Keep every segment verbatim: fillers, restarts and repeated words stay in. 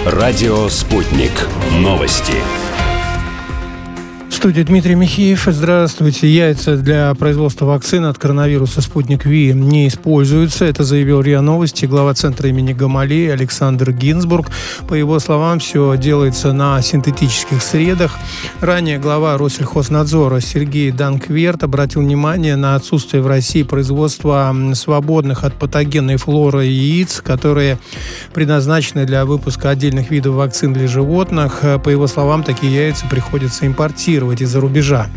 Радио «Спутник». Новости. В студии Дмитрий Михеев. Здравствуйте. Яйца для производства вакцины от коронавируса «Спутник Ви» не используются. Это заявил РИА Новости глава Центра имени Гамалеи Александр Гинзбург. По его словам, все делается на синтетических средах. Ранее глава Россельхознадзора Сергей Данкверт обратил внимание на отсутствие в России производства свободных от патогенной флоры яиц, которые предназначены для выпуска отдельных видов вакцин для животных. По его словам, такие яйца приходится импортировать из-за рубежа.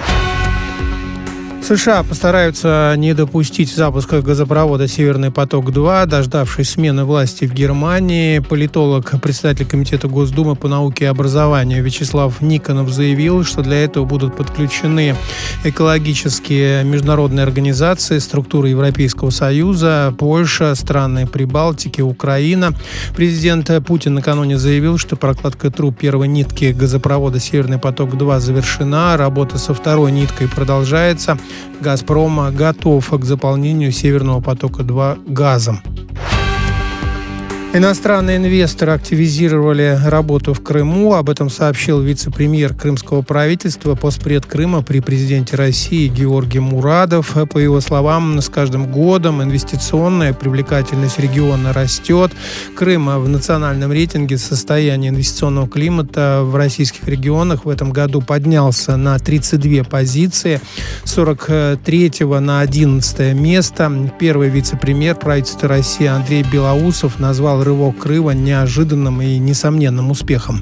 США постараются не допустить запуска газопровода «Северный поток-два», дождавшись смены власти в Германии. Политолог, председатель Комитета Госдумы по науке и образованию Вячеслав Никонов заявил, что для этого будут подключены экологические международные организации, структуры Европейского Союза, Польша, страны Прибалтики, Украина. Президент Путин накануне заявил, что прокладка труб первой нитки газопровода «Северный поток-два» завершена, работа со второй ниткой продолжается. «Газпром» готов к заполнению «Северного потока-два» газом. Иностранные инвесторы активизировали работу в Крыму. Об этом сообщил вице-премьер крымского правительства, постпред Крыма при президенте России Георгий Мурадов. По его словам, с каждым годом инвестиционная привлекательность региона растет. Крым в национальном рейтинге состояния инвестиционного климата в российских регионах в этом году поднялся на тридцать две позиции, с сорок третьего на одиннадцатое место. Первый вице-премьер правительства России Андрей Белоусов назвал рывок Крыма неожиданным и несомненным успехом.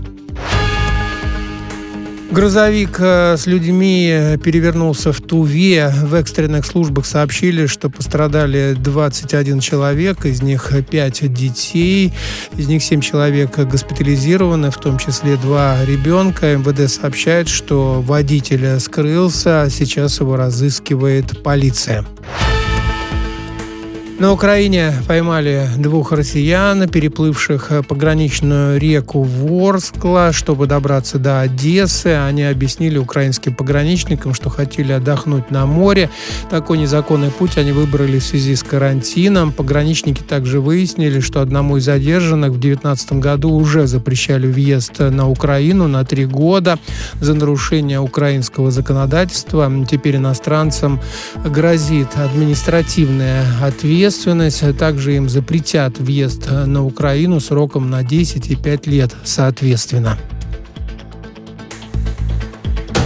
Грузовик с людьми перевернулся в Туве. В экстренных службах сообщили, что пострадали двадцать один человек, из них пять детей, из них семь человек госпитализированы, в том числе два ребенка. МВД сообщает, что водитель скрылся, а сейчас его разыскивает полиция. На Украине поймали двух россиян, переплывших пограничную реку Ворскла, чтобы добраться до Одессы. Они объяснили украинским пограничникам, что хотели отдохнуть на море. Такой незаконный путь они выбрали в связи с карантином. Пограничники также выяснили, что одному из задержанных в две тысячи девятнадцатом году уже запрещали въезд на Украину на три года за нарушение украинского законодательства. Теперь иностранцам грозит административная ответственность. Также им запретят въезд на Украину сроком на десять и пять лет соответственно.